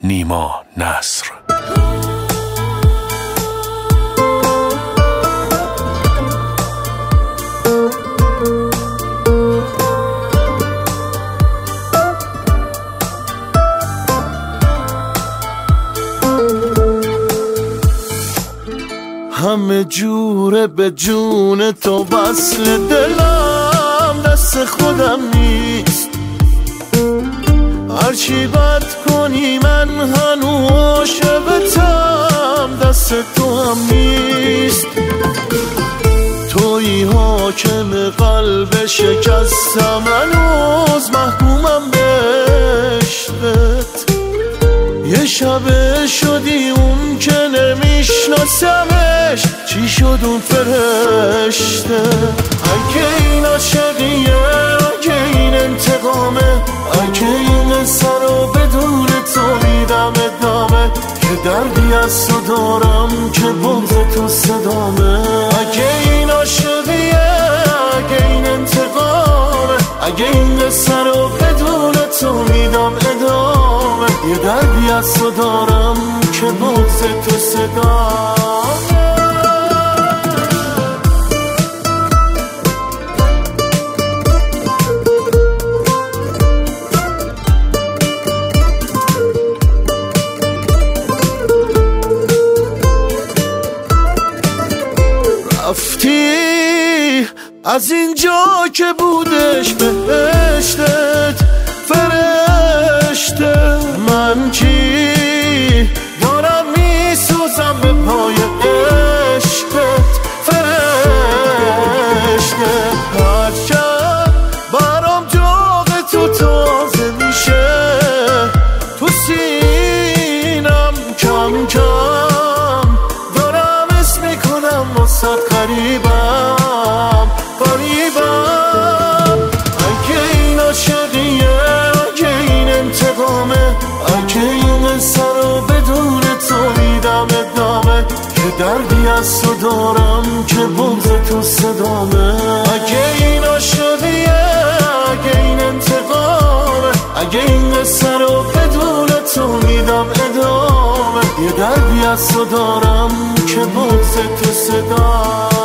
نیما نصر. همه جوره به جون تو وصل دلم دست خودم نیست، هرچی بد کنی من هنوز عاشقتم دست تو هم نیست. تویی حاکم قلب شکستم هنوز محکومم بهشتت، یه شب شدی اون که نمیشناسمش، چی شد اون فرشته؟ اگه این عاشقیه، اگه این انتقامه، اگه این سر و بدون تو میدم ادامه، که دردی از تو دارم که بغض تو صدامه. اگه این عاشقیه، اگه این انتقامه، اگه این سر و بدون تو میدم ادامه، یه دردی از تو دارم که بغض تو صدامه. رفتی از اینجا که بودش بهشتت فرشته، من چی دارم میسوزم به پای عشقت فرشته. هرچند برام جاغ تو تازه میشه، تو سینم کم کم دارم اسم میکنم واسه قریبم قریبم. اگه این عاشقیه، اگه این انتقامه، اگه این سر و بدون تو میدم ادامه، که دردی از تو دارم که بغض تو صدامه. اگه این عاشقیه، اگه این انتقامه، اگه این سر و بدون تو میدم ادامه، یه دردی از تو دارم که بغض تو صدامه.